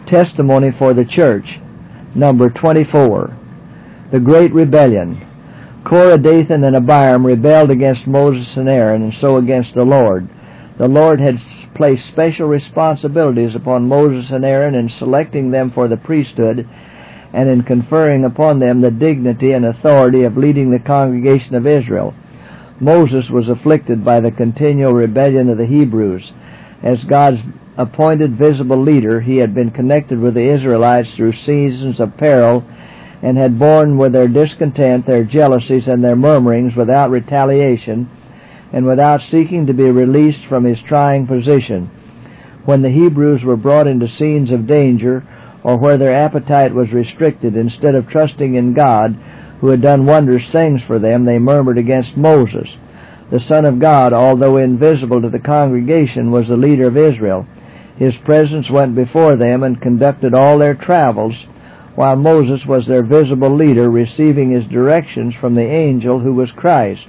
Testimony for the church. Number 24. The Great Rebellion. Korah, Dathan, and Abiram rebelled against Moses and Aaron, and so against the Lord. The Lord had placed special responsibilities upon Moses and Aaron in selecting them for the priesthood and in conferring upon them the dignity and authority of leading the congregation of Israel. Moses was afflicted by the continual rebellion of the Hebrews. As God's appointed visible leader, he had been connected with the Israelites through seasons of peril and had borne with their discontent, their jealousies, and their murmurings without retaliation and without seeking to be released from his trying position. When the Hebrews were brought into scenes of danger or where their appetite was restricted, instead of trusting in God, who had done wondrous things for them, they murmured against Moses. The Son of God, although invisible to the congregation, was the leader of Israel. His presence went before them and conducted all their travels, while Moses was their visible leader, receiving his directions from the angel who was Christ.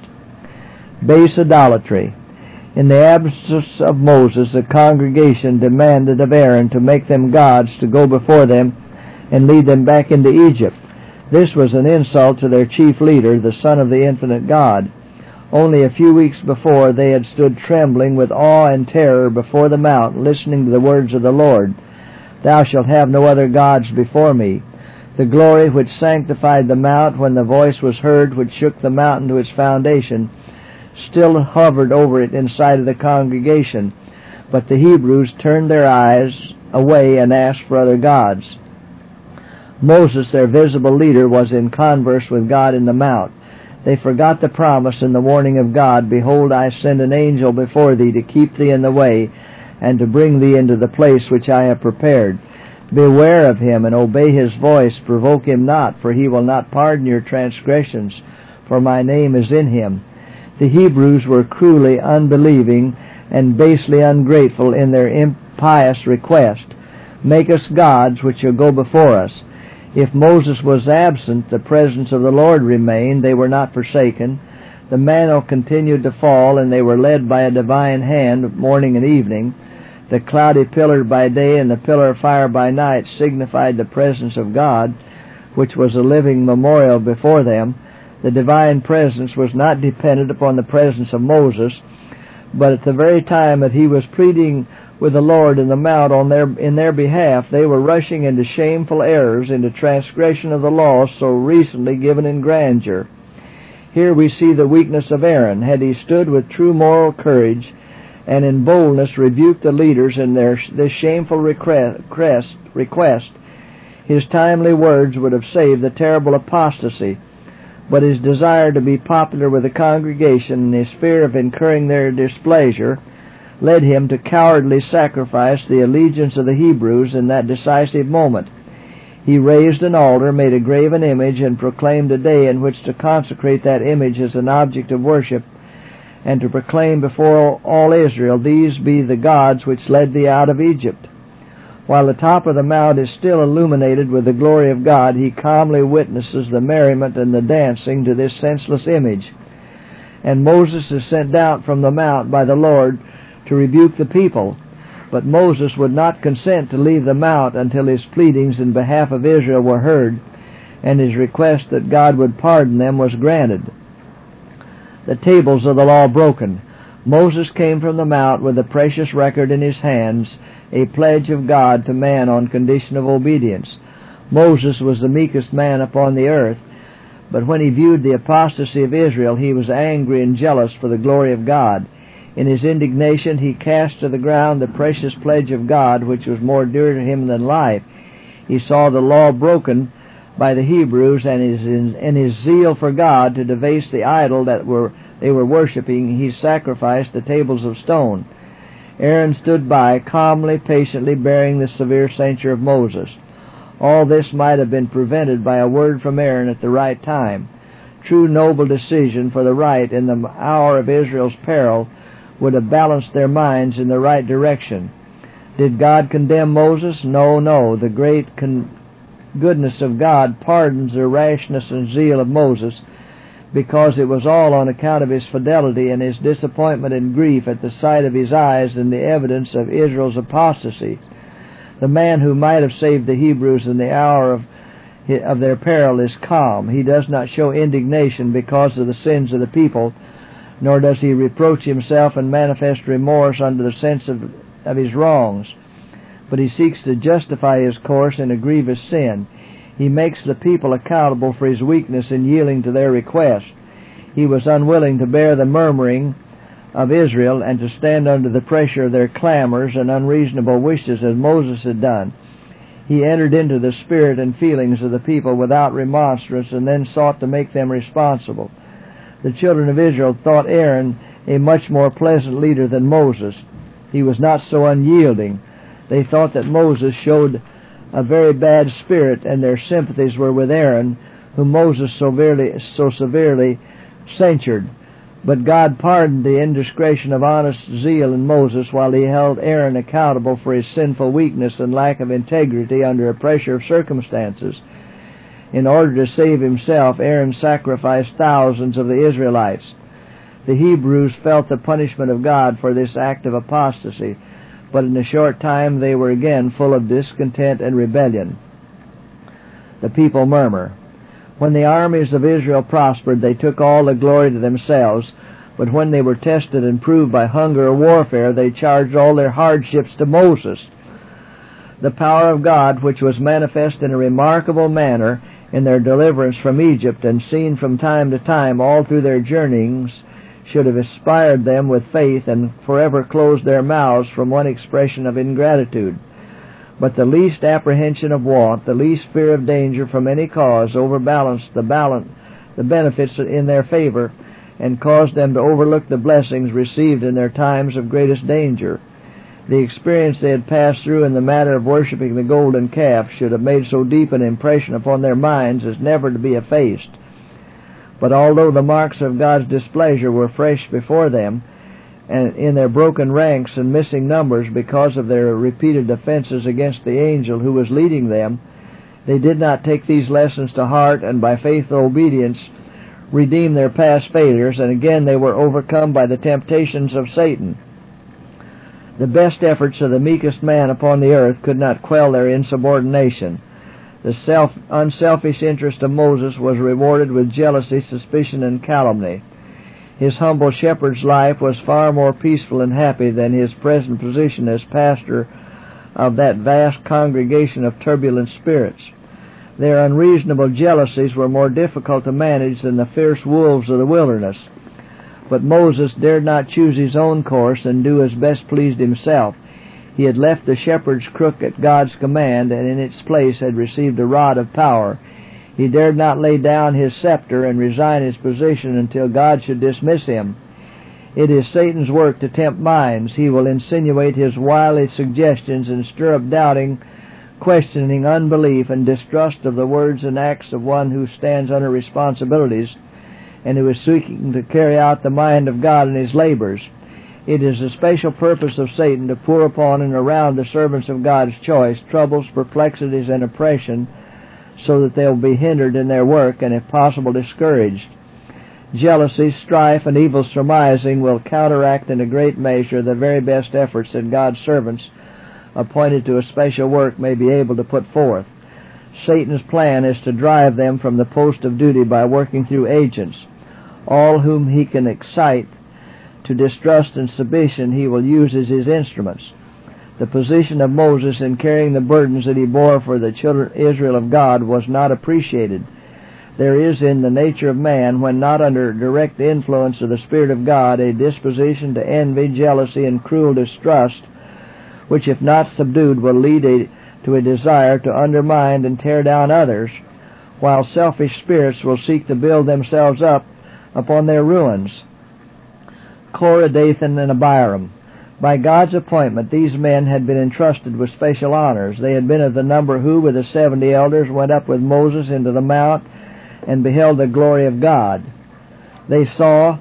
Base idolatry. In the absence of Moses, the congregation demanded of Aaron to make them gods to go before them and lead them back into Egypt. This was an insult to their chief leader, the Son of the infinite God. Only a few weeks before, they had stood trembling with awe and terror before the mount, listening to the words of the Lord. Thou shalt have no other gods before me. The glory which sanctified the mount when the voice was heard which shook the mountain to its foundation still hovered over it inside of the congregation. But the Hebrews turned their eyes away and asked for other gods. Moses, their visible leader, was in converse with God in the mount. They forgot the promise and the warning of God, Behold, I send an angel before thee to keep thee in the way, and to bring thee into the place which I have prepared. Beware of him, and obey his voice. Provoke him not, for he will not pardon your transgressions, for my name is in him. The Hebrews were cruelly unbelieving and basely ungrateful in their impious request. Make us gods which shall go before us. If Moses was absent, the presence of the Lord remained. They were not forsaken. The manna continued to fall, and they were led by a divine hand morning and evening. The cloudy pillar by day and the pillar of fire by night signified the presence of God, which was a living memorial before them. The divine presence was not dependent upon the presence of Moses, but at the very time that he was pleading with the Lord in the mount in their behalf, they were rushing into shameful errors, into transgression of the law so recently given in grandeur. Here we see the weakness of Aaron. Had he stood with true moral courage and in boldness rebuked the leaders in this shameful request, his timely words would have saved the terrible apostasy. But his desire to be popular with the congregation and his fear of incurring their displeasure led him to cowardly sacrifice the allegiance of the Hebrews in that decisive moment. He raised an altar, made a graven image, and proclaimed a day in which to consecrate that image as an object of worship, and to proclaim before all Israel, These be the gods which led thee out of Egypt. While the top of the mount is still illuminated with the glory of God, he calmly witnesses the merriment and the dancing to this senseless image. And Moses is sent down from the mount by the Lord to rebuke the people. But Moses would not consent to leave the mount until his pleadings in behalf of Israel were heard, and his request that God would pardon them was granted. The tables of the law broken. Moses came from the mount with the precious record in his hands, a pledge of God to man on condition of obedience. Moses was the meekest man upon the earth, but when he viewed the apostasy of Israel, he was angry and jealous for the glory of God. In his indignation, he cast to the ground the precious pledge of God, which was more dear to him than life. He saw the law broken by the Hebrews, and in his zeal for God to debase the idol that they were worshiping, he sacrificed the tables of stone. Aaron stood by, calmly, patiently bearing the severe censure of Moses. All this might have been prevented by a word from Aaron at the right time. True noble decision for the right in the hour of Israel's peril would have balanced their minds in the right direction. Did God condemn Moses? No. The great goodness of God pardons the rashness and zeal of Moses, because it was all on account of his fidelity and his disappointment and grief at the sight of his eyes and the evidence of Israel's apostasy. The man who might have saved the Hebrews in the hour of their peril is calm. He does not show indignation because of the sins of the people, nor does he reproach himself and manifest remorse under the sense of his wrongs. But he seeks to justify his course in a grievous sin. He makes the people accountable for his weakness in yielding to their request. He was unwilling to bear the murmuring of Israel and to stand under the pressure of their clamors and unreasonable wishes as Moses had done. He entered into the spirit and feelings of the people without remonstrance and then sought to make them responsible. The children of Israel thought Aaron a much more pleasant leader than Moses. He was not so unyielding. They thought that Moses showed a very bad spirit, and their sympathies were with Aaron, whom Moses so severely censured. But God pardoned the indiscretion of honest zeal in Moses, while he held Aaron accountable for his sinful weakness and lack of integrity under a pressure of circumstances. In order to save himself, Aaron sacrificed thousands of the Israelites. The Hebrews felt the punishment of God for this act of apostasy, but in a short time they were again full of discontent and rebellion. The people murmur. When the armies of Israel prospered, they took all the glory to themselves, but when they were tested and proved by hunger or warfare, they charged all their hardships to Moses. The power of God, which was manifest in a remarkable manner in their deliverance from Egypt and seen from time to time all through their journeyings, should have inspired them with faith and forever closed their mouths from one expression of ingratitude. But the least apprehension of want, the least fear of danger from any cause, overbalanced the benefits in their favor and caused them to overlook the blessings received in their times of greatest danger. The experience they had passed through in the matter of worshiping the golden calf should have made so deep an impression upon their minds as never to be effaced. But although the marks of God's displeasure were fresh before them, and in their broken ranks and missing numbers because of their repeated offenses against the angel who was leading them, they did not take these lessons to heart and by faithful obedience redeem their past failures, and again they were overcome by the temptations of Satan. The best efforts of the meekest man upon the earth could not quell their insubordination. The unselfish interest of Moses was rewarded with jealousy, suspicion, and calumny. His humble shepherd's life was far more peaceful and happy than his present position as pastor of that vast congregation of turbulent spirits. Their unreasonable jealousies were more difficult to manage than the fierce wolves of the wilderness. But Moses dared not choose his own course and do as best pleased himself. He had left the shepherd's crook at God's command, and in its place had received a rod of power. He dared not lay down his scepter and resign his position until God should dismiss him. It is Satan's work to tempt minds. He will insinuate his wily suggestions and stir up doubting, questioning, unbelief, and distrust of the words and acts of one who stands under responsibilities and who is seeking to carry out the mind of God in his labors. It is the special purpose of Satan to pour upon and around the servants of God's choice troubles, perplexities, and oppression, so that they will be hindered in their work and, if possible, discouraged. Jealousy, strife, and evil surmising will counteract in a great measure the very best efforts that God's servants appointed to a special work may be able to put forth. Satan's plan is to drive them from the post of duty by working through agents. All whom he can excite to distrust and submission he will use as his instruments. The position of Moses in carrying the burdens that he bore for the children of Israel of God was not appreciated. There is in the nature of man, when not under direct influence of the Spirit of God, a disposition to envy, jealousy, and cruel distrust, which, if not subdued, will lead to a desire to undermine and tear down others, while selfish spirits will seek to build themselves up upon their ruins. Korah, Dathan, and Abiram. By God's appointment, these men had been entrusted with special honors. They had been of the number who, with the 70 elders, went up with Moses into the mount and beheld the glory of God. They saw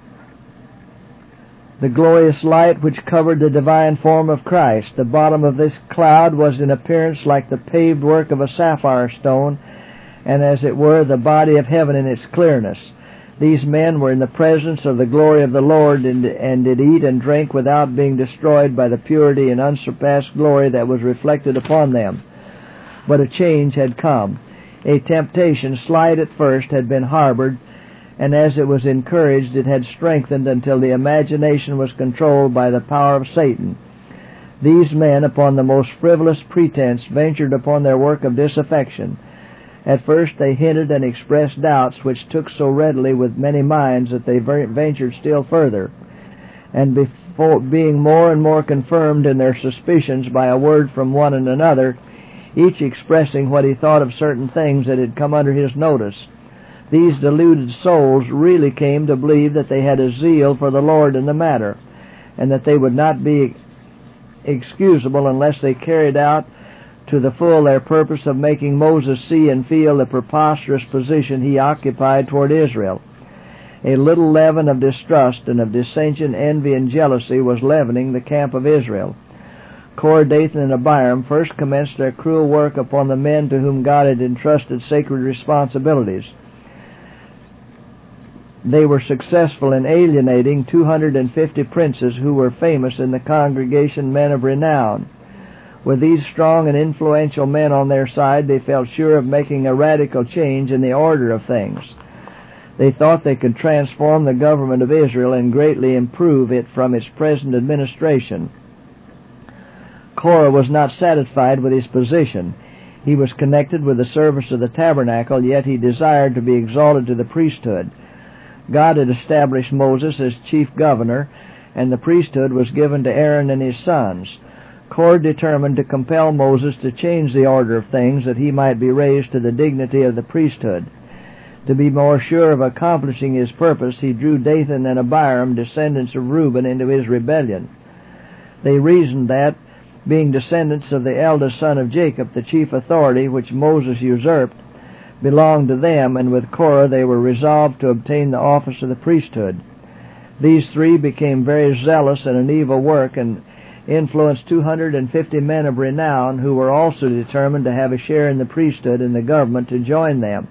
the glorious light which covered the divine form of Christ. The bottom of this cloud was in appearance like the paved work of a sapphire stone, and as it were the body of heaven in its clearness. These men were in the presence of the glory of the Lord and did eat and drink without being destroyed by the purity and unsurpassed glory that was reflected upon them. But a change had come. A temptation, slight at first, had been harbored, and as it was encouraged, it had strengthened until the imagination was controlled by the power of Satan. These men, upon the most frivolous pretense, ventured upon their work of disaffection. At first they hinted and expressed doubts which took so readily with many minds that they ventured still further, and before being more and more confirmed in their suspicions by a word from one and another, each expressing what he thought of certain things that had come under his notice, these deluded souls really came to believe that they had a zeal for the Lord in the matter, and that they would not be excusable unless they carried out to the full their purpose of making Moses see and feel the preposterous position he occupied toward Israel. A little leaven of distrust and of dissension, envy, and jealousy was leavening the camp of Israel. Korah, Dathan, and Abiram first commenced their cruel work upon the men to whom God had entrusted sacred responsibilities. They were successful in alienating 250 princes who were famous in the congregation, men of renown. With these strong and influential men on their side, they felt sure of making a radical change in the order of things. They thought they could transform the government of Israel and greatly improve it from its present administration. Korah was not satisfied with his position. He was connected with the service of the tabernacle, yet he desired to be exalted to the priesthood. God had established Moses as chief governor, and the priesthood was given to Aaron and his sons. Korah determined to compel Moses to change the order of things that he might be raised to the dignity of the priesthood. To be more sure of accomplishing his purpose, he drew Dathan and Abiram, descendants of Reuben, into his rebellion. They reasoned that, being descendants of the eldest son of Jacob, the chief authority which Moses usurped belonged to them, and with Korah they were resolved to obtain the office of the priesthood. These three became very zealous in an evil work and influenced 250 men of renown who were also determined to have a share in the priesthood and the government to join them.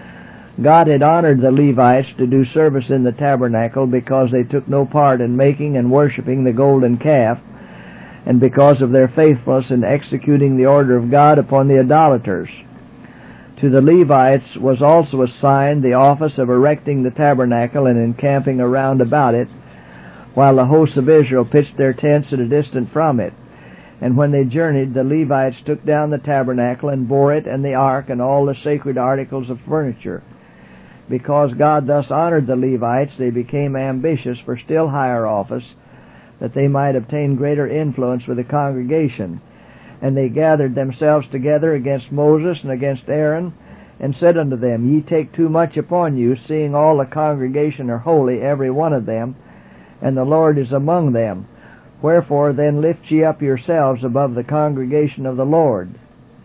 God had honored the Levites to do service in the tabernacle because they took no part in making and worshiping the golden calf, and because of their faithfulness in executing the order of God upon the idolaters. To the Levites was also assigned the office of erecting the tabernacle and encamping around about it, while the hosts of Israel pitched their tents at a distance from it. And when they journeyed, the Levites took down the tabernacle and bore it and the ark and all the sacred articles of furniture. Because God thus honored the Levites, they became ambitious for still higher office, that they might obtain greater influence with the congregation. And they gathered themselves together against Moses and against Aaron, and said unto them, Ye take too much upon you, seeing all the congregation are holy, every one of them, and the Lord is among them. Wherefore then lift ye up yourselves above the congregation of the Lord.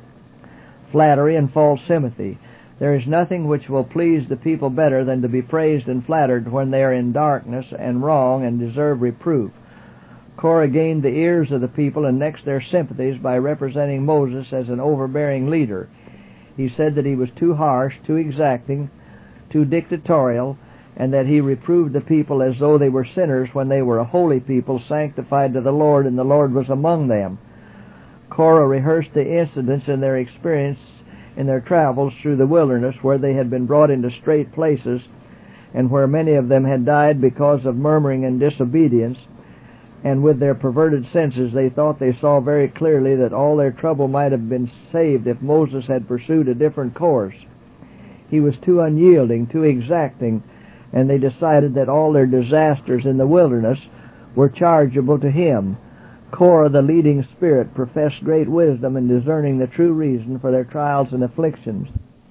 Flattery and false sympathy. There is nothing which will please the people better than to be praised and flattered when they are in darkness and wrong and deserve reproof. Korah gained the ears of the people and next their sympathies by representing Moses as an overbearing leader. He said that he was too harsh, too exacting, too dictatorial, and that he reproved the people as though they were sinners when they were a holy people sanctified to the Lord, and the Lord was among them. Korah rehearsed the incidents in their experience in their travels through the wilderness, where they had been brought into straight places, and where many of them had died because of murmuring and disobedience, and with their perverted senses they thought they saw very clearly that all their trouble might have been saved if Moses had pursued a different course. He was too unyielding, too exacting, and they decided that all their disasters in the wilderness were chargeable to him. Korah, the leading spirit, professed great wisdom in discerning the true reason for their trials and afflictions.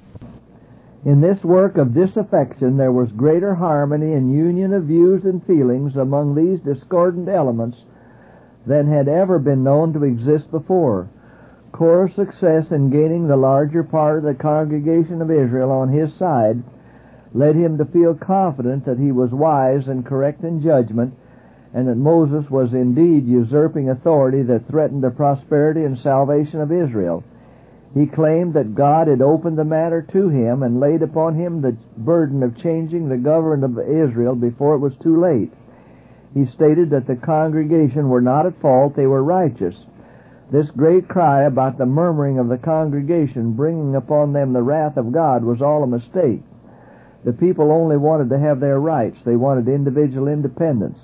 In this work of disaffection there was greater harmony and union of views and feelings among these discordant elements than had ever been known to exist before. Korah's success in gaining the larger part of the congregation of Israel on his side led him to feel confident that he was wise and correct in judgment, and that Moses was indeed usurping authority that threatened the prosperity and salvation of Israel. He claimed that God had opened the matter to him and laid upon him the burden of changing the government of Israel before it was too late. He stated that the congregation were not at fault, they were righteous. This great cry about the murmuring of the congregation bringing upon them the wrath of God was all a mistake. The people only wanted to have their rights. They wanted individual independence.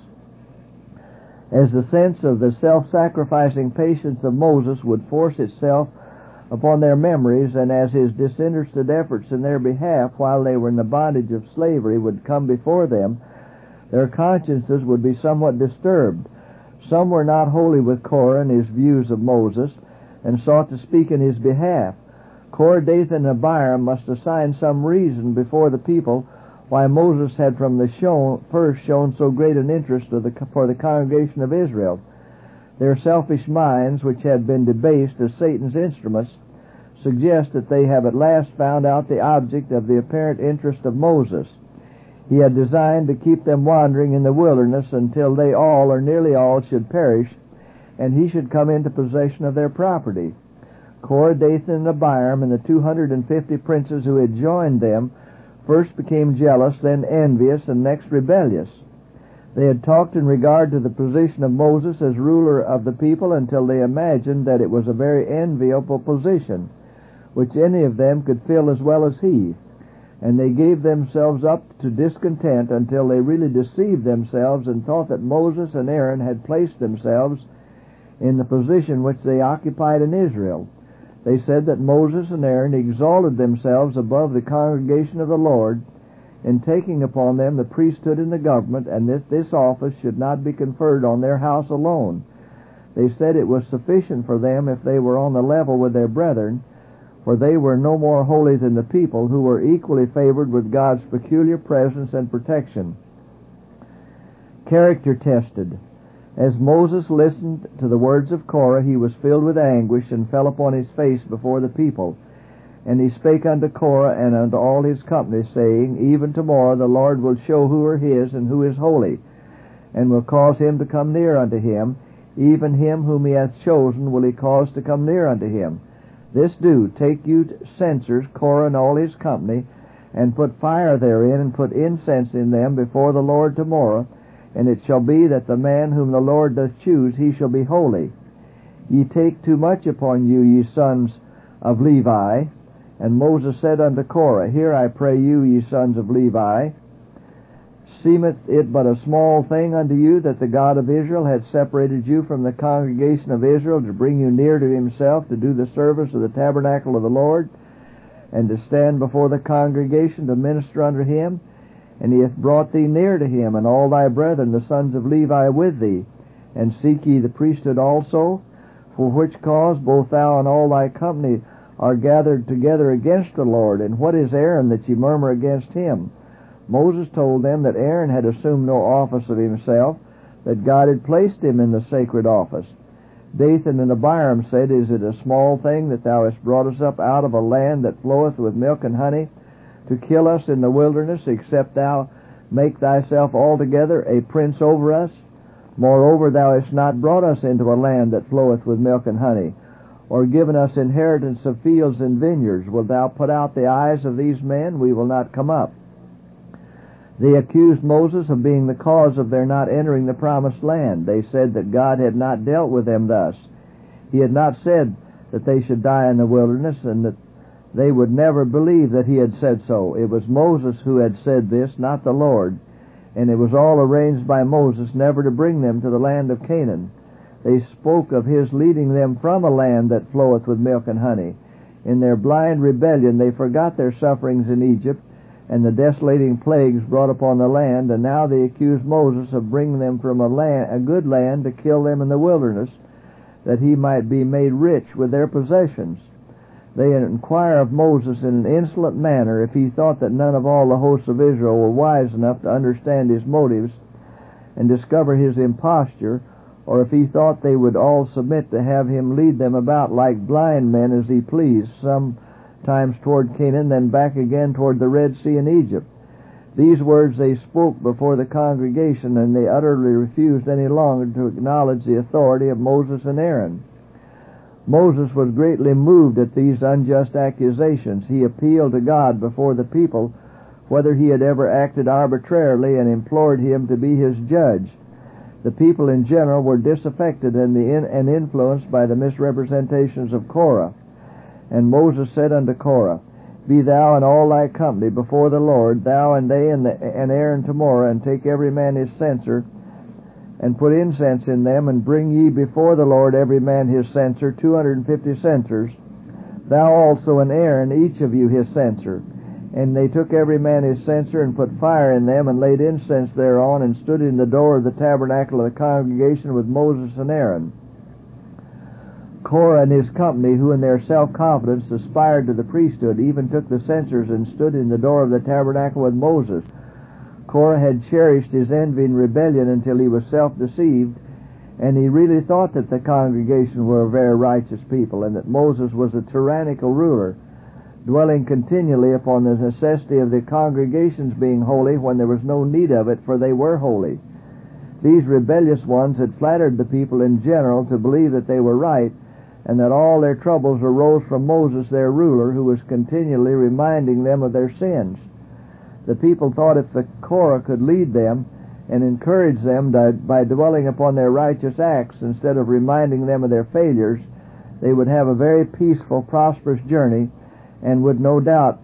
As the sense of the self-sacrificing patience of Moses would force itself upon their memories, and as his disinterested efforts in their behalf while they were in the bondage of slavery would come before them, their consciences would be somewhat disturbed. Some were not wholly with Korah in his views of Moses, and sought to speak in his behalf. Korah, Dathan, and Abiram must assign some reason before the people why Moses had from the first shown so great an interest for the congregation of Israel. Their selfish minds, which had been debased as Satan's instruments, suggest that they have at last found out the object of the apparent interest of Moses. He had designed to keep them wandering in the wilderness until they all, or nearly all, should perish, and he should come into possession of their property. Korah, Dathan, and Abiram, and the 250 princes who had joined them, first became jealous, then envious, and next rebellious. They had talked in regard to the position of Moses as ruler of the people until they imagined that it was a very enviable position, which any of them could fill as well as he. And they gave themselves up to discontent until they really deceived themselves and thought that Moses and Aaron had placed themselves in the position which they occupied in Israel. They said that Moses and Aaron exalted themselves above the congregation of the Lord in taking upon them the priesthood and the government, and that this office should not be conferred on their house alone. They said it was sufficient for them if they were on the level with their brethren, for they were no more holy than the people, who were equally favored with God's peculiar presence and protection. Character tested. As Moses listened to the words of Korah, he was filled with anguish and fell upon his face before the people. And he spake unto Korah and unto all his company, saying, Even tomorrow the Lord will show who are his and who is holy, and will cause him to come near unto him. Even him whom he hath chosen will he cause to come near unto him. This do, take you censers, Korah and all his company, and put fire therein, and put incense in them before the Lord tomorrow. And it shall be that the man whom the Lord doth choose, he shall be holy. Ye take too much upon you, ye sons of Levi. And Moses said unto Korah, Hear, I pray you, ye sons of Levi, seemeth it but a small thing unto you that the God of Israel had separated you from the congregation of Israel to bring you near to himself, to do the service of the tabernacle of the Lord, and to stand before the congregation to minister unto him? And he hath brought thee near to him, and all thy brethren, the sons of Levi, with thee. And seek ye the priesthood also? For which cause both thou and all thy company are gathered together against the Lord. And what is Aaron that ye murmur against him? Moses told them that Aaron had assumed no office of himself, that God had placed him in the sacred office. Dathan and Abiram said, Is it a small thing that thou hast brought us up out of a land that floweth with milk and honey, to kill us in the wilderness, except thou make thyself altogether a prince over us? Moreover, thou hast not brought us into a land that floweth with milk and honey, or given us inheritance of fields and vineyards. Wilt thou put out the eyes of these men? We will not come up. They accused Moses of being the cause of their not entering the promised land. They said that God had not dealt with them thus. He had not said that they should die in the wilderness, and that they would never believe that he had said so. It was Moses who had said this, not the Lord, and it was all arranged by Moses never to bring them to the land of Canaan. They spoke of his leading them from a land that floweth with milk and honey. In their blind rebellion they forgot their sufferings in Egypt, and the desolating plagues brought upon the land, and now they accuse Moses of bringing them from a good land to kill them in the wilderness, that he might be made rich with their possessions. They inquire of Moses in an insolent manner if he thought that none of all the hosts of Israel were wise enough to understand his motives and discover his imposture, or if he thought they would all submit to have him lead them about like blind men as he pleased, sometimes toward Canaan, then back again toward the Red Sea and Egypt. These words they spoke before the congregation, and they utterly refused any longer to acknowledge the authority of Moses and Aaron. Moses was greatly moved at these unjust accusations. He appealed to God before the people whether he had ever acted arbitrarily, and implored him to be his judge. The people in general were disaffected and influenced by the misrepresentations of Korah. And Moses said unto Korah, Be thou and all thy company before the Lord, thou and they and Aaron tomorrow, and take every man his censer, and put incense in them, and bring ye before the Lord every man his censer, 250 censers, thou also and Aaron, each of you his censer. And they took every man his censer, and put fire in them, and laid incense thereon, and stood in the door of the tabernacle of the congregation with Moses and Aaron. Korah and his company, who in their self-confidence aspired to the priesthood, even took the censers and stood in the door of the tabernacle with Moses. Korah had cherished his envy and rebellion until he was self-deceived, and he really thought that the congregation were a very righteous people, and that Moses was a tyrannical ruler, dwelling continually upon the necessity of the congregations being holy when there was no need of it, for they were holy. These rebellious ones had flattered the people in general to believe that they were right, and that all their troubles arose from Moses, their ruler, who was continually reminding them of their sins. The people thought if the Korah could lead them and encourage them by dwelling upon their righteous acts instead of reminding them of their failures, they would have a very peaceful, prosperous journey, and he would no doubt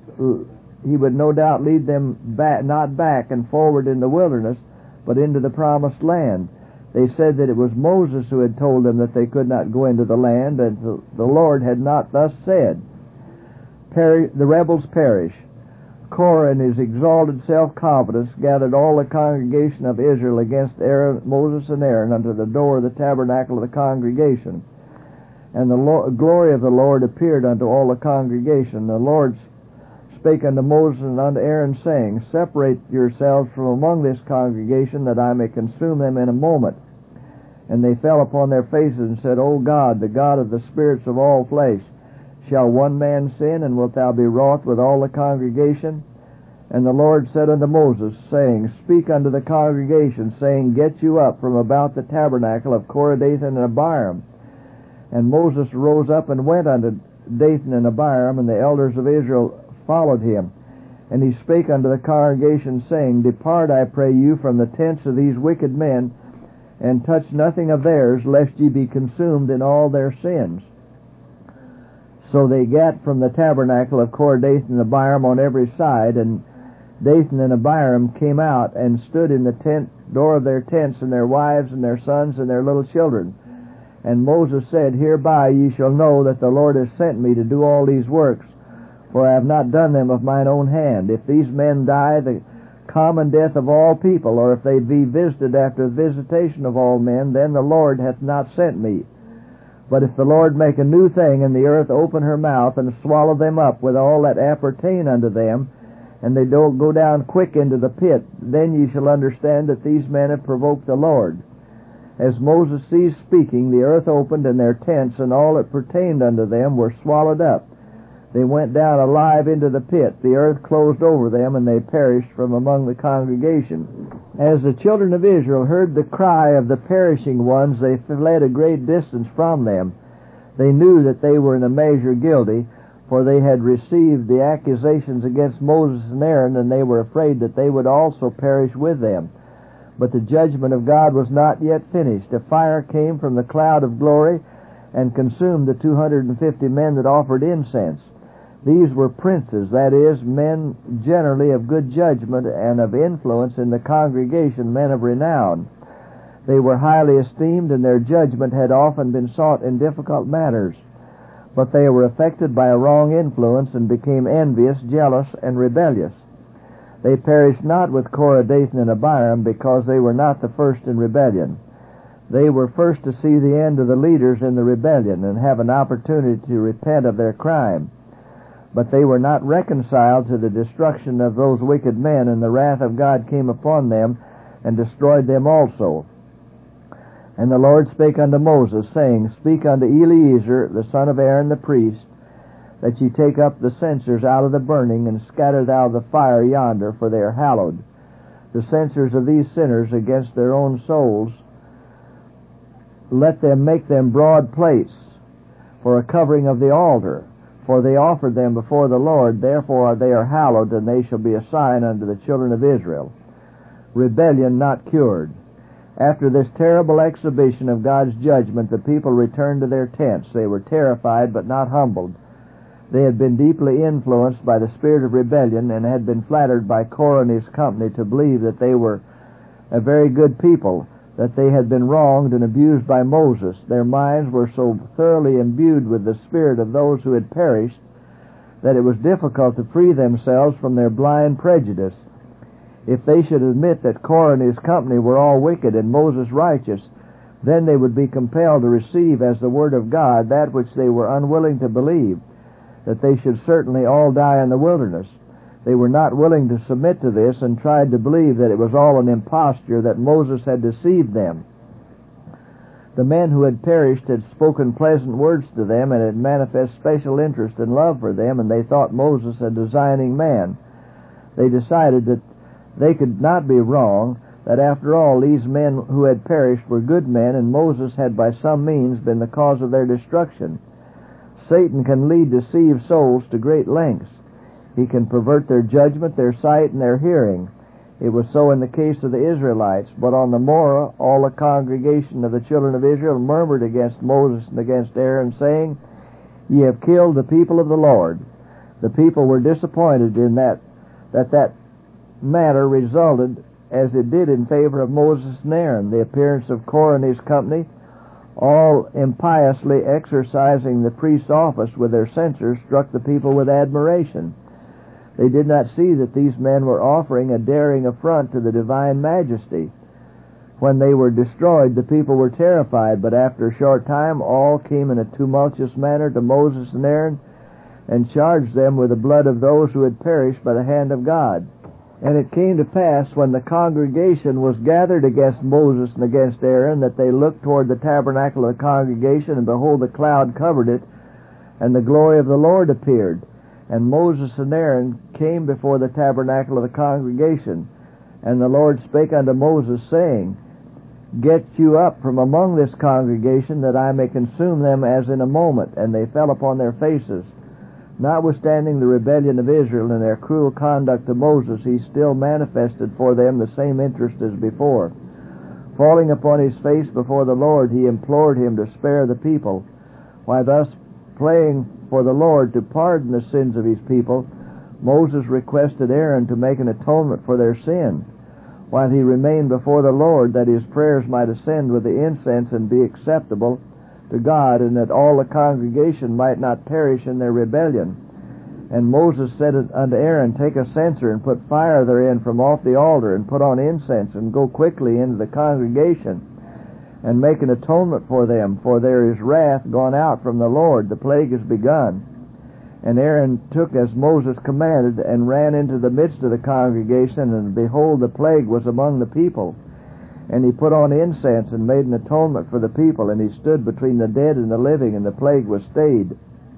lead them back, not back and forward in the wilderness, but into the promised land. They said that it was Moses who had told them that they could not go into the land, and the Lord had not thus said. The rebels perish. Korah, in his exalted self-confidence, gathered all the congregation of Israel against Moses and Aaron unto the door of the tabernacle of the congregation. And the glory of the Lord appeared unto all the congregation. The Lord spake unto Moses and unto Aaron, saying, Separate yourselves from among this congregation, that I may consume them in a moment. And they fell upon their faces and said, O God, the God of the spirits of all flesh, shall one man sin, and wilt thou be wroth with all the congregation? And the Lord said unto Moses, saying, Speak unto the congregation, saying, Get you up from about the tabernacle of Korah, Dathan, and Abiram. And Moses rose up and went unto Dathan and Abiram, and the elders of Israel followed him. And he spake unto the congregation, saying, Depart, I pray you, from the tents of these wicked men, and touch nothing of theirs, lest ye be consumed in all their sins. So they gat from the tabernacle of Korah, Dathan, and Abiram on every side, and Dathan and Abiram came out and stood in the door of their tents, and their wives and their sons and their little children. And Moses said, Hereby ye shall know that the Lord has sent me to do all these works, for I have not done them of mine own hand. If these men die the common death of all people, or if they be visited after the visitation of all men, then the Lord hath not sent me. But if the Lord make a new thing, and the earth open her mouth, and swallow them up with all that appertain unto them, and they don't go down quick into the pit, then ye shall understand that these men have provoked the Lord. As Moses ceased speaking, the earth opened, and their tents and all that pertained unto them were swallowed up. They went down alive into the pit. The earth closed over them, and they perished from among the congregation. As the children of Israel heard the cry of the perishing ones, they fled a great distance from them. They knew that they were in a measure guilty, for they had received the accusations against Moses and Aaron, and they were afraid that they would also perish with them. But the judgment of God was not yet finished. A fire came from the cloud of glory and consumed the 250 men that offered incense. These were princes, that is, men generally of good judgment and of influence in the congregation, men of renown. They were highly esteemed, and their judgment had often been sought in difficult matters. But they were affected by a wrong influence, and became envious, jealous, and rebellious. They perished not with Korah, Dathan, and Abiram, because they were not the first in rebellion. They were first to see the end of the leaders in the rebellion, and have an opportunity to repent of their crime. But they were not reconciled to the destruction of those wicked men, and the wrath of God came upon them, and destroyed them also. And the Lord spake unto Moses, saying, Speak unto Eleazar, the son of Aaron the priest, that ye take up the censers out of the burning, and scatter thou the fire yonder, for they are hallowed. The censers of these sinners against their own souls, let them make them broad plates, for a covering of the altar. For they offered them before the Lord, therefore they are hallowed, and they shall be a sign unto the children of Israel. Rebellion not cured. After this terrible exhibition of God's judgment, the people returned to their tents. They were terrified, but not humbled. They had been deeply influenced by the spirit of rebellion, and had been flattered by Korah and his company to believe that they were a very good people, that they had been wronged and abused by Moses. Their minds were so thoroughly imbued with the spirit of those who had perished that it was difficult to free themselves from their blind prejudice. If they should admit that Korah and his company were all wicked and Moses righteous, then they would be compelled to receive as the word of God that which they were unwilling to believe, that they should certainly all die in the wilderness. They were not willing to submit to this, and tried to believe that it was all an imposture, that Moses had deceived them. The men who had perished had spoken pleasant words to them, and had manifest special interest and love for them, and they thought Moses a designing man. They decided that they could not be wrong, that after all these men who had perished were good men, and Moses had by some means been the cause of their destruction. Satan can lead deceived souls to great lengths. He can pervert their judgment, their sight, and their hearing. It was so in the case of the Israelites. But on the morrow, all the congregation of the children of Israel murmured against Moses and against Aaron, saying, Ye have killed the people of the Lord. The people were disappointed in that matter resulted as it did in favor of Moses and Aaron. The appearance of Korah and his company, all impiously exercising the priest's office with their censers, struck the people with admiration. They did not see that these men were offering a daring affront to the divine majesty. When they were destroyed, the people were terrified, but after a short time all came in a tumultuous manner to Moses and Aaron, and charged them with the blood of those who had perished by the hand of God. And it came to pass, when the congregation was gathered against Moses and against Aaron, that they looked toward the tabernacle of the congregation, and behold, the cloud covered it, and the glory of the Lord appeared. And Moses and Aaron came before the tabernacle of the congregation. And the Lord spake unto Moses, saying, Get you up from among this congregation, that I may consume them as in a moment. And they fell upon their faces. Notwithstanding the rebellion of Israel and their cruel conduct to Moses, he still manifested for them the same interest as before. Falling upon his face before the Lord, he implored him to spare the people. While thus praying for the Lord to pardon the sins of his people, Moses requested Aaron to make an atonement for their sin, while he remained before the Lord, that his prayers might ascend with the incense and be acceptable to God, and that all the congregation might not perish in their rebellion. And Moses said unto Aaron, Take a censer, and put fire therein from off the altar, and put on incense, and go quickly into the congregation, and make an atonement for them, for there is wrath gone out from the Lord, the plague is begun. And Aaron took as Moses commanded, and ran into the midst of the congregation, and behold, the plague was among the people. And he put on incense, and made an atonement for the people, and he stood between the dead and the living, and the plague was stayed.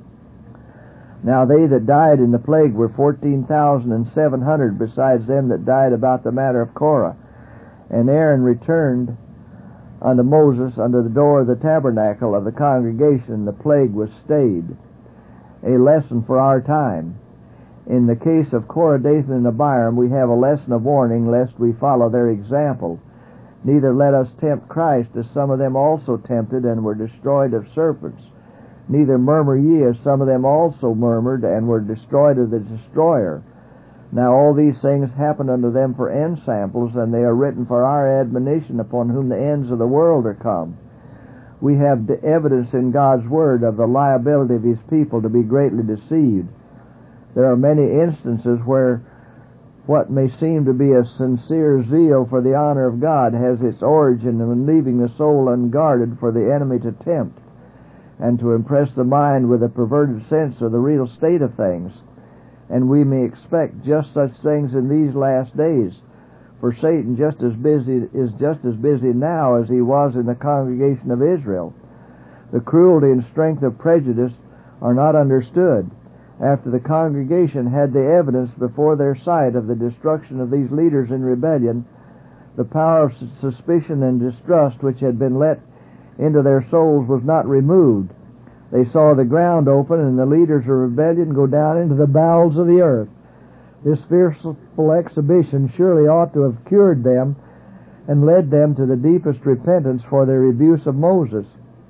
Now they that died in the plague were 14,700, besides them that died about the matter of Korah. And Aaron returned unto Moses unto the door of the tabernacle of the congregation. The plague was stayed. A lesson for our time. In the case of Korah, Dathan, and Abiram, we have a lesson of warning, lest we follow their example. Neither let us tempt Christ, as some of them also tempted, and were destroyed of serpents. Neither murmur ye, as some of them also murmured, and were destroyed of the destroyer. Now all these things happened unto them for ensamples, and they are written for our admonition, upon whom the ends of the world are come. We have evidence in God's Word of the liability of His people to be greatly deceived. There are many instances where what may seem to be a sincere zeal for the honor of God has its origin in leaving the soul unguarded for the enemy to tempt, and to impress the mind with a perverted sense of the real state of things. And we may expect just such things in these last days, for Satan is just as busy now as he was in the congregation of Israel. The cruelty and strength of prejudice are not understood. After the congregation had the evidence before their sight of the destruction of these leaders in rebellion, the power of suspicion and distrust which had been let into their souls was not removed. They saw the ground open and the leaders of rebellion go down into the bowels of the earth. This fearful exhibition surely ought to have cured them and led them to the deepest repentance for their abuse of Moses.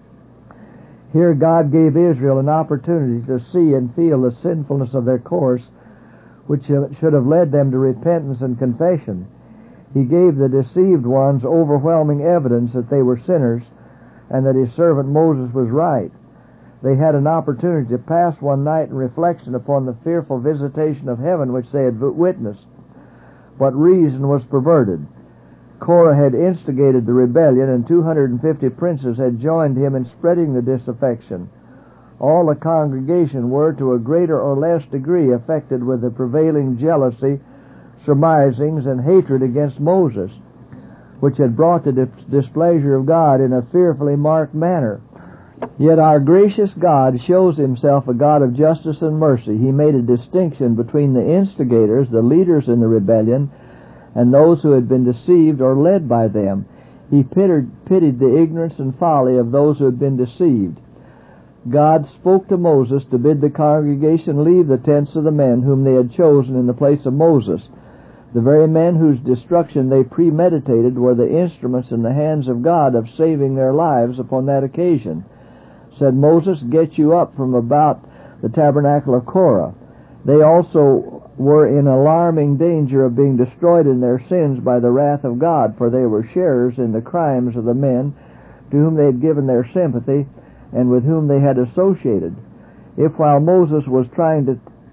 Here God gave Israel an opportunity to see and feel the sinfulness of their course, which should have led them to repentance and confession. He gave the deceived ones overwhelming evidence that they were sinners and that his servant Moses was right. They had an opportunity to pass one night in reflection upon the fearful visitation of heaven which they had witnessed. But reason was perverted. Korah had instigated the rebellion, and 250 princes had joined him in spreading the disaffection. All the congregation were, to a greater or less degree, affected with the prevailing jealousy, surmisings, and hatred against Moses, which had brought the displeasure of God in a fearfully marked manner. Yet our gracious God shows himself a God of justice and mercy. He made a distinction between the instigators, the leaders in the rebellion, and those who had been deceived or led by them. He pitied the ignorance and folly of those who had been deceived. God spoke to Moses to bid the congregation leave the tents of the men whom they had chosen in the place of Moses. The very men whose destruction they premeditated were the instruments in the hands of God of saving their lives upon that occasion. Said Moses, "Get you up from about the tabernacle of Korah." They also were in alarming danger of being destroyed in their sins by the wrath of God, for they were sharers in the crimes of the men to whom they had given their sympathy and with whom they had associated. If while Moses was trying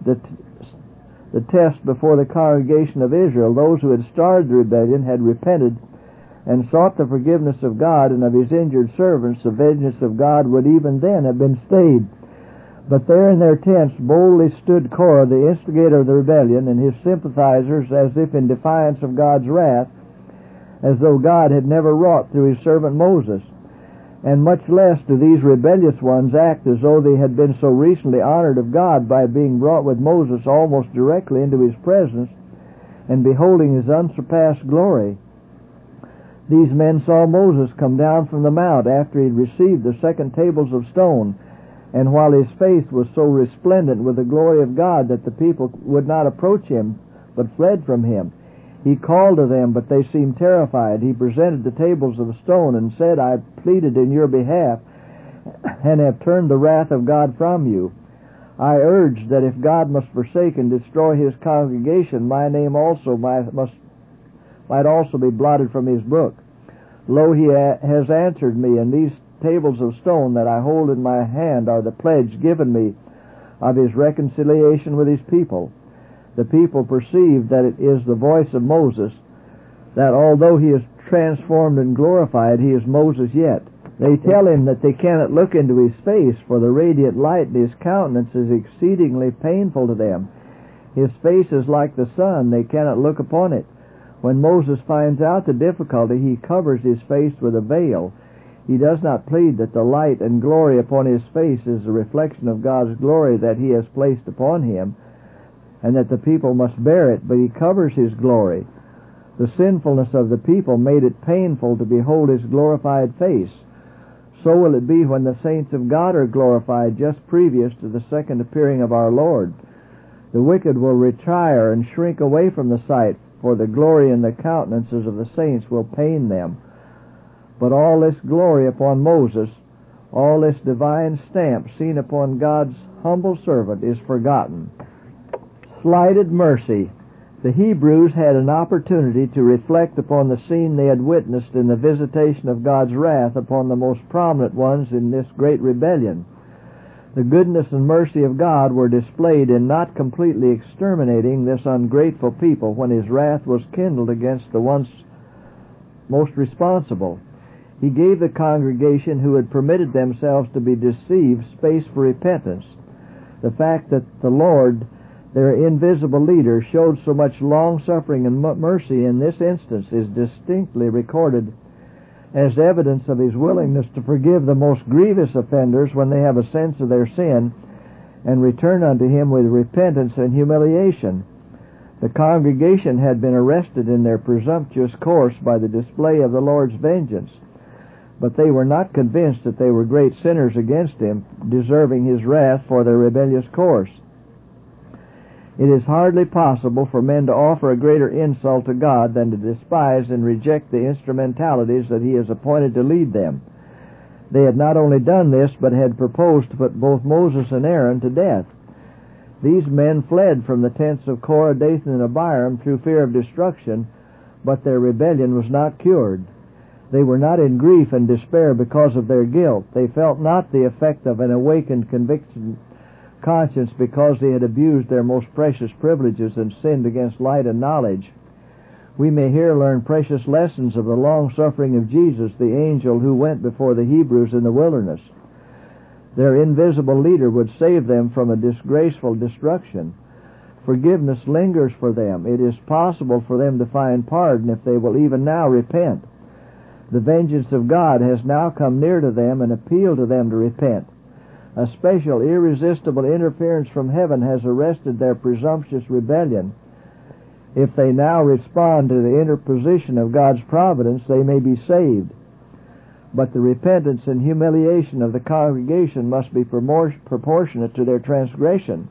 the test before the congregation of Israel, those who had started the rebellion had repented and sought the forgiveness of God and of his injured servants, the vengeance of God would even then have been stayed. But there in their tents boldly stood Korah, the instigator of the rebellion, and his sympathizers, as if in defiance of God's wrath, as though God had never wrought through his servant Moses. And much less do these rebellious ones act as though they had been so recently honored of God by being brought with Moses almost directly into his presence and beholding his unsurpassed glory. These men saw Moses come down from the mount after he had received the second tables of stone, and while his face was so resplendent with the glory of God that the people would not approach him, but fled from him. He called to them, but they seemed terrified. He presented the tables of stone and said, "I pleaded in your behalf, and have turned the wrath of God from you. I urged that if God must forsake and destroy his congregation, my name also might also be blotted from his book. Lo, he has answered me, and these tables of stone that I hold in my hand are the pledge given me of his reconciliation with his people." The people perceive that it is the voice of Moses, that although he is transformed and glorified, he is Moses yet. They tell him that they cannot look into his face, for the radiant light in his countenance is exceedingly painful to them. His face is like the sun, they cannot look upon it. When Moses finds out the difficulty, he covers his face with a veil. He does not plead that the light and glory upon his face is a reflection of God's glory that he has placed upon him, and that the people must bear it, but he covers his glory. The sinfulness of the people made it painful to behold his glorified face. So will it be when the saints of God are glorified just previous to the second appearing of our Lord. The wicked will retire and shrink away from the sight, for the glory in the countenances of the saints will pain them. But all this glory upon Moses, all this divine stamp seen upon God's humble servant is forgotten. Slighted mercy. The Hebrews had an opportunity to reflect upon the scene they had witnessed in the visitation of God's wrath upon the most prominent ones in this great rebellion. The goodness and mercy of God were displayed in not completely exterminating this ungrateful people when his wrath was kindled against the ones most responsible. He gave the congregation who had permitted themselves to be deceived space for repentance. The fact that the Lord, their invisible leader, showed so much long-suffering and mercy in this instance is distinctly recorded as evidence of his willingness to forgive the most grievous offenders when they have a sense of their sin and return unto him with repentance and humiliation. The congregation had been arrested in their presumptuous course by the display of the Lord's vengeance. but they were not convinced that they were great sinners against him, deserving his wrath for their rebellious course. It is hardly possible for men to offer a greater insult to God than to despise and reject the instrumentalities that he has appointed to lead them. They had not only done this, but had proposed to put both Moses and Aaron to death. These men fled from the tents of Korah, Dathan, and Abiram through fear of destruction, but their rebellion was not cured. They were not in grief and despair because of their guilt. They felt not the effect of an awakened conviction conscience because they had abused their most precious privileges and sinned against light and knowledge. We may here learn precious lessons of the long-suffering of Jesus, the angel who went before the Hebrews in the wilderness. Their invisible leader would save them from a disgraceful destruction. Forgiveness lingers for them. It is possible for them to find pardon if they will even now repent. The vengeance of God has now come near to them and appealed to them to repent. A special, irresistible interference from heaven has arrested their presumptuous rebellion. If they now respond to the interposition of God's providence, they may be saved. But the repentance and humiliation of the congregation must be proportionate to their transgression.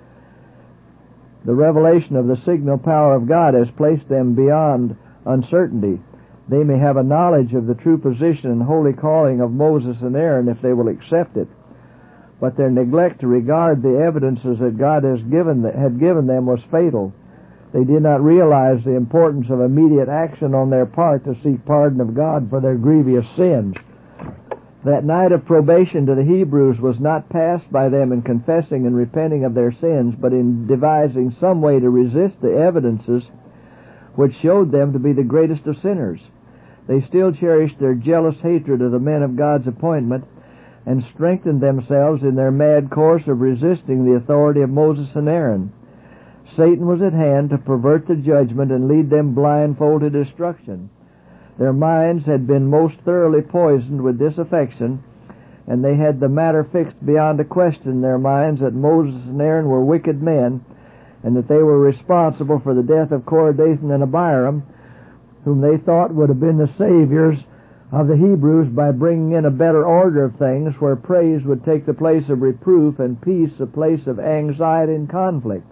The revelation of the signal power of God has placed them beyond uncertainty. They may have a knowledge of the true position and holy calling of Moses and Aaron if they will accept it. But their neglect to regard the evidences that God had given them was fatal. They did not realize the importance of immediate action on their part to seek pardon of God for their grievous sins. That night of probation to the Hebrews was not passed by them in confessing and repenting of their sins, but in devising some way to resist the evidences which showed them to be the greatest of sinners. They still cherished their jealous hatred of the men of God's appointment and strengthened themselves in their mad course of resisting the authority of Moses and Aaron. Satan was at hand to pervert the judgment and lead them blindfold to destruction. Their minds had been most thoroughly poisoned with disaffection, and they had the matter fixed beyond a question in their minds that Moses and Aaron were wicked men, and that they were responsible for the death of Korah, Dathan, and Abiram, whom they thought would have been the saviors of the Hebrews by bringing in a better order of things, where praise would take the place of reproof and peace the place of anxiety and conflict.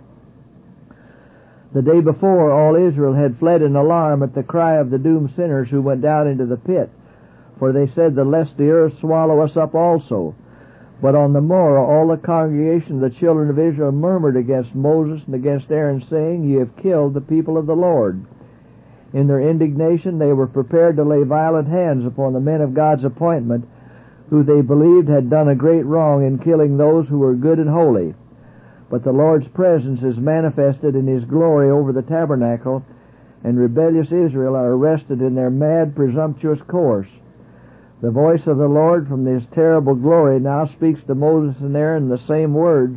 The day before, all Israel had fled in alarm at the cry of the doomed sinners who went down into the pit, for they said, "Lest the earth swallow us up also." But on the morrow all the congregation of the children of Israel murmured against Moses and against Aaron, saying, "Ye have killed the people of the Lord." In their indignation they were prepared to lay violent hands upon the men of God's appointment, who they believed had done a great wrong in killing those who were good and holy. But the Lord's presence is manifested in His glory over the tabernacle, and rebellious Israel are arrested in their mad, presumptuous course. The voice of the Lord from His terrible glory now speaks to Moses and Aaron the same words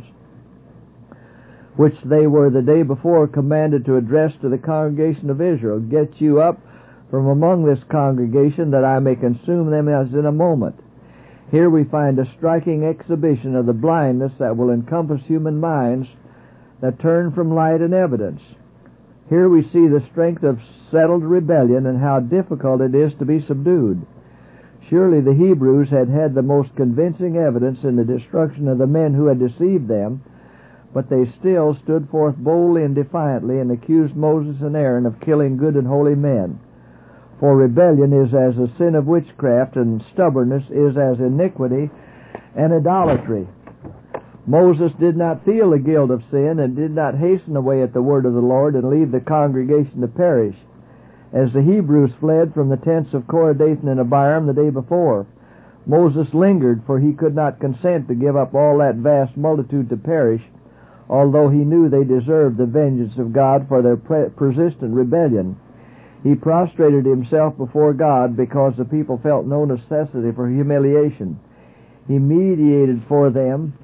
which they were the day before commanded to address to the congregation of Israel. "Get you up from among this congregation, that I may consume them as in a moment." Here we find a striking exhibition of the blindness that will encompass human minds that turn from light and evidence. Here we see the strength of settled rebellion and how difficult it is to be subdued. Surely the Hebrews had had the most convincing evidence in the destruction of the men who had deceived them, but they still stood forth boldly and defiantly and accused Moses and Aaron of killing good and holy men. For rebellion is as a sin of witchcraft, and stubbornness is as iniquity and idolatry. Moses did not feel the guilt of sin and did not hasten away at the word of the Lord and leave the congregation to perish, as the Hebrews fled from the tents of Korah, Dathan, and Abiram the day before. Moses lingered, for he could not consent to give up all that vast multitude to perish, although he knew they deserved the vengeance of God for their persistent rebellion. He prostrated himself before God because the people felt no necessity for humiliation. He mediated for them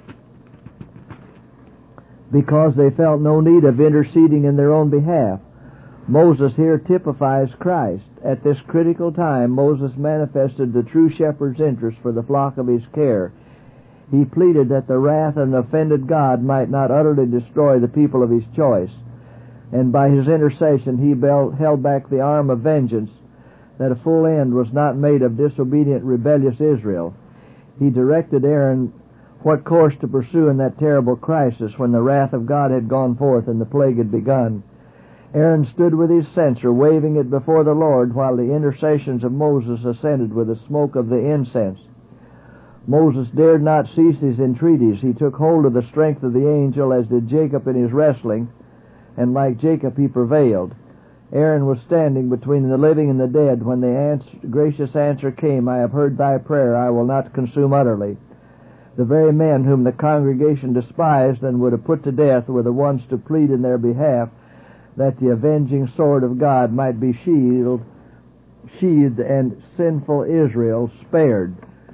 because they felt no need of interceding in their own behalf. Moses here typifies Christ. At this critical time, Moses manifested the true shepherd's interest for the flock of his care. He pleaded that the wrath of an offended God might not utterly destroy the people of his choice, and by his intercession he held back the arm of vengeance that a full end was not made of disobedient, rebellious Israel. He directed Aaron what course to pursue in that terrible crisis when the wrath of God had gone forth and the plague had begun. Aaron stood with his censer, waving it before the Lord, while the intercessions of Moses ascended with the smoke of the incense. Moses dared not cease his entreaties. He took hold of the strength of the angel, as did Jacob in his wrestling, and like Jacob he prevailed. Aaron was standing between the living and the dead when the gracious answer came, "I have heard thy prayer, I will not consume utterly." The very men whom the congregation despised and would have put to death were the ones to plead in their behalf, that the avenging sword of God might be sheathed and sinful Israel spared.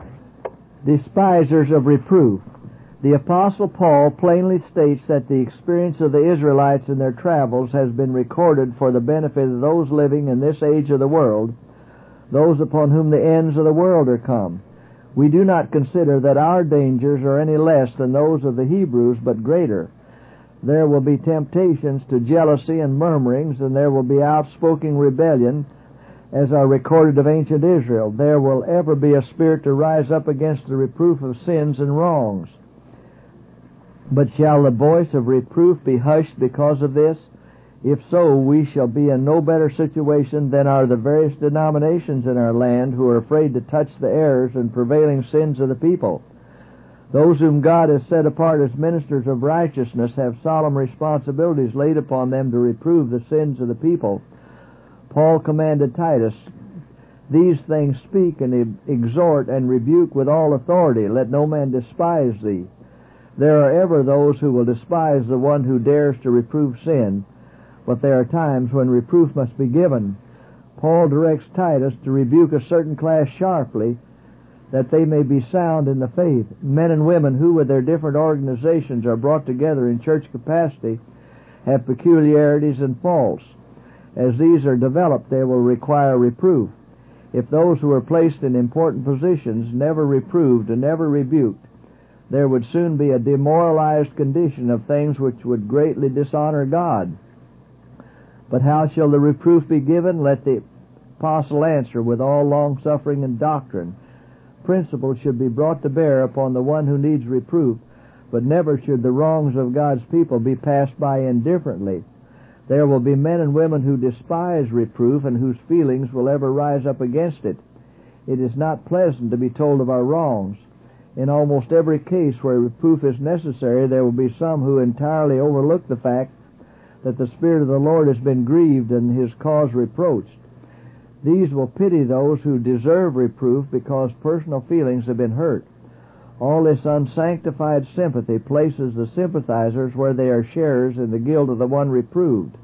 Despisers of reproof. The Apostle Paul plainly states that the experience of the Israelites in their travels has been recorded for the benefit of those living in this age of the world, those upon whom the ends of the world are come. We do not consider that our dangers are any less than those of the Hebrews, but greater. There will be temptations to jealousy and murmurings, and there will be outspoken rebellion, as are recorded of ancient Israel. There will ever be a spirit to rise up against the reproof of sins and wrongs. But shall the voice of reproof be hushed because of this? If so, we shall be in no better situation than are the various denominations in our land who are afraid to touch the errors and prevailing sins of the people. Those whom God has set apart as ministers of righteousness have solemn responsibilities laid upon them to reprove the sins of the people. Paul commanded Titus, "These things speak and exhort and rebuke with all authority. Let no man despise thee." There are ever those who will despise the one who dares to reprove sin, but there are times when reproof must be given. Paul directs Titus to rebuke a certain class sharply, that they may be sound in the faith, men and women who with their different organizations are brought together in church capacity, have peculiarities and faults. As these are developed, they will require reproof. If those who are placed in important positions never reproved and never rebuked, there would soon be a demoralized condition of things which would greatly dishonor God. But how shall the reproof be given? Let the apostle answer, with all long-suffering and doctrine. Principles should be brought to bear upon the one who needs reproof, but never should the wrongs of God's people be passed by indifferently. There will be men and women who despise reproof and whose feelings will ever rise up against it. It is not pleasant to be told of our wrongs. In almost every case where reproof is necessary, there will be some who entirely overlook the fact that the Spirit of the Lord has been grieved and His cause reproached. These will pity those who deserve reproof because personal feelings have been hurt. All this unsanctified sympathy places the sympathizers where they are sharers in the guilt of the one reproved.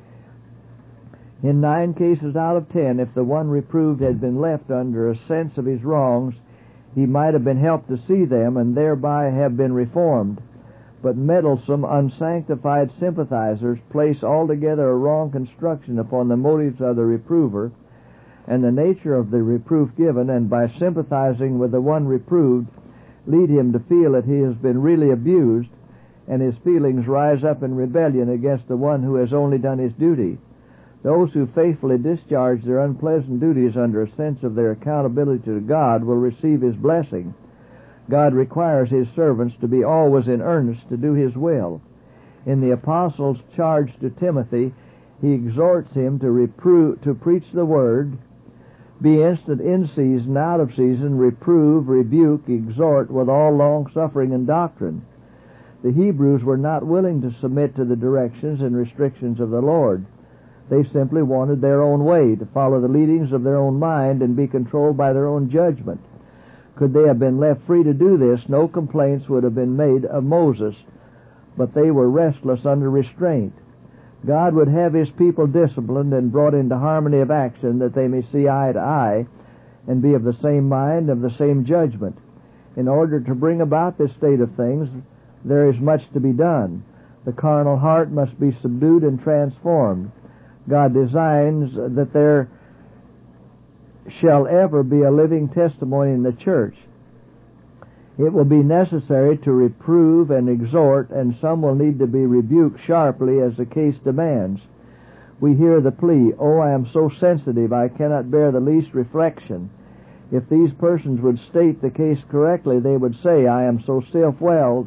In 9 cases out of 10, if the one reproved had been left under a sense of his wrongs, he might have been helped to see them and thereby have been reformed. But meddlesome, unsanctified sympathizers place altogether a wrong construction upon the motives of the reprover and the nature of the reproof given, and by sympathizing with the one reproved, lead him to feel that he has been really abused, and his feelings rise up in rebellion against the one who has only done his duty. Those who faithfully discharge their unpleasant duties under a sense of their accountability to God will receive His blessing. God requires His servants to be always in earnest to do His will. In the Apostle's charge to Timothy, he exhorts him to preach the Word, be instant in season, out of season, reprove, rebuke, exhort with all long-suffering and doctrine. The Hebrews were not willing to submit to the directions and restrictions of the Lord. They simply wanted their own way, to follow the leadings of their own mind and be controlled by their own judgment. Could they have been left free to do this, no complaints would have been made of Moses, but they were restless under restraint. God would have His people disciplined and brought into harmony of action, that they may see eye to eye and be of the same mind, of the same judgment. In order to bring about this state of things, there is much to be done. The carnal heart must be subdued and transformed. God designs that there shall ever be a living testimony in the church. It will be necessary to reprove and exhort, and some will need to be rebuked sharply as the case demands. We hear the plea, "Oh, I am so sensitive, I cannot bear the least reflection." If these persons would state the case correctly, they would say, "I am so self-willed,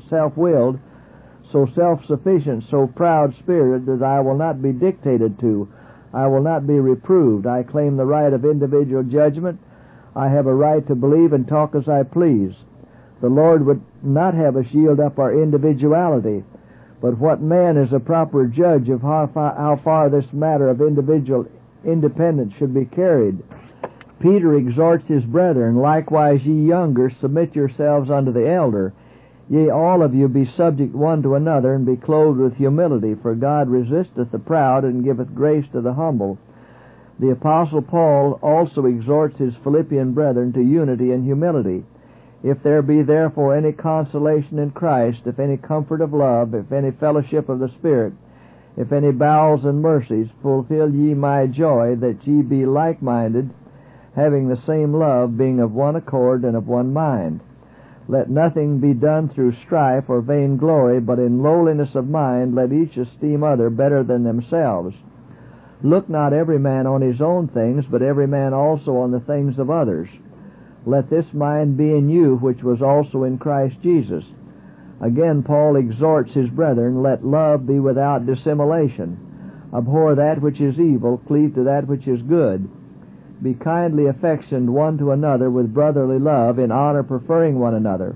so self-sufficient, so proud-spirited that I will not be dictated to. I will not be reproved. I claim the right of individual judgment. I have a right to believe and talk as I please." The Lord would not have us yield up our individuality. But what man is a proper judge of how far this matter of individual independence should be carried? Peter exhorts his brethren, "Likewise ye younger, submit yourselves unto the elder. Yea, all of you be subject one to another, and be clothed with humility, for God resisteth the proud, and giveth grace to the humble." The Apostle Paul also exhorts his Philippian brethren to unity and humility. "If there be therefore any consolation in Christ, if any comfort of love, if any fellowship of the Spirit, if any bowels and mercies, fulfill ye my joy, that ye be like-minded, having the same love, being of one accord and of one mind. Let nothing be done through strife or vain glory, but in lowliness of mind let each esteem other better than themselves. Look not every man on his own things, but every man also on the things of others. Let this mind be in you, which was also in Christ Jesus." Again, Paul exhorts his brethren, "Let love be without dissimulation. Abhor that which is evil, cleave to that which is good. Be kindly affectioned one to another with brotherly love, in honor preferring one another."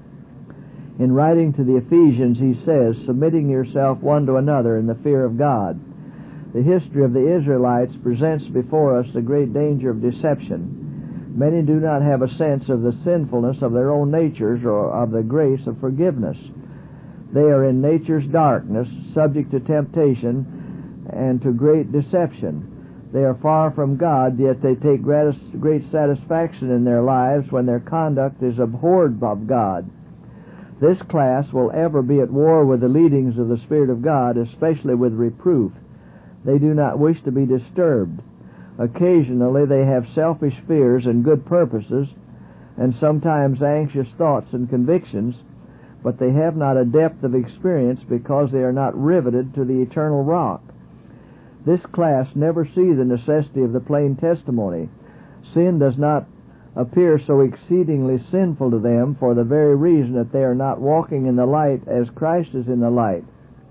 In writing to the Ephesians, he says, "Submitting yourself one to another in the fear of God." The history of the Israelites presents before us the great danger of deception. Many do not have a sense of the sinfulness of their own natures or of the grace of forgiveness. They are in nature's darkness, subject to temptation and to great deception. They are far from God, yet they take great satisfaction in their lives when their conduct is abhorred of God. This class will ever be at war with the leadings of the Spirit of God, especially with reproof. They do not wish to be disturbed. Occasionally they have selfish fears and good purposes, and sometimes anxious thoughts and convictions, but they have not a depth of experience because they are not riveted to the eternal rock. This class never see the necessity of the plain testimony. Sin does not appear so exceedingly sinful to them for the very reason that they are not walking in the light as Christ is in the light.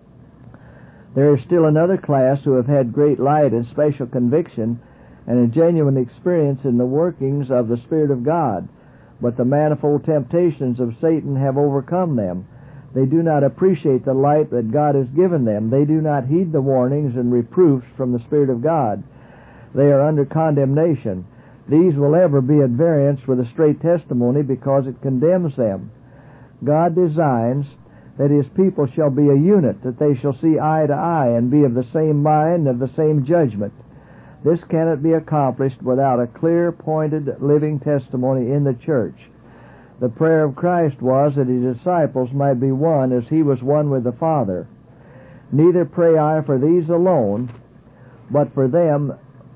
There is still another class who have had great light and special conviction and a genuine experience in the workings of the Spirit of God, but the manifold temptations of Satan have overcome them. They do not appreciate the light that God has given them. They do not heed the warnings and reproofs from the Spirit of God. They are under condemnation. These will ever be at variance with the straight testimony because it condemns them. God designs that His people shall be a unit, that they shall see eye to eye and be of the same mind and of the same judgment. This cannot be accomplished without a clear, pointed, living testimony in the church. The prayer of Christ was that His disciples might be one as He was one with the Father. Neither pray I for these alone, but for them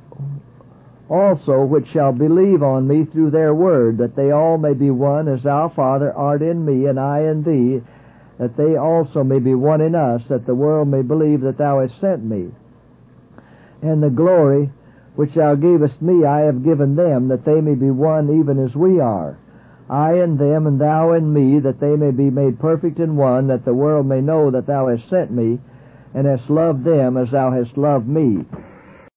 also which shall believe on me through their word, that they all may be one as Thou, Father, art in me, and I in Thee, that they also may be one in us, that the world may believe that Thou hast sent me. And the glory which Thou gavest me I have given them, that they may be one even as we are. I in them, and Thou in me, that they may be made perfect in one, that the world may know that Thou hast sent me, and hast loved them as Thou hast loved me.